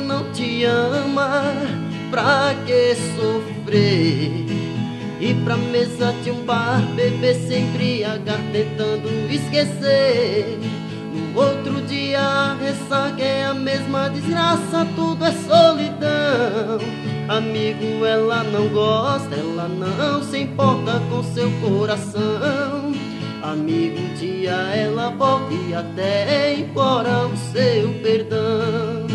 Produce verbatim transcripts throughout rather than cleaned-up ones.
não te ama, pra que sofrer? Ir pra mesa de um bar, beber se embriagar, tentando esquecer. No outro dia a ressaca é a mesma desgraça, tudo é solidão. Amigo, ela não gosta, ela não se importa com seu coração. Amigo, um dia ela volta e até implora o seu perdão.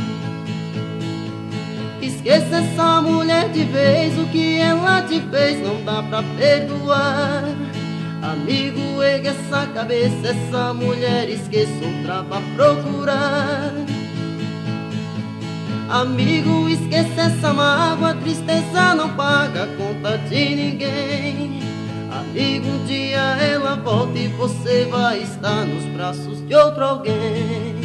Esqueça essa mulher de vez, o que ela te fez não dá pra perdoar. Amigo, ergue essa cabeça, essa mulher esqueça, outra vá procurar. Amigo, esqueça essa mágoa, a tristeza não paga a conta de ninguém. Amigo, um dia ela volta e você vai estar nos braços de outro alguém.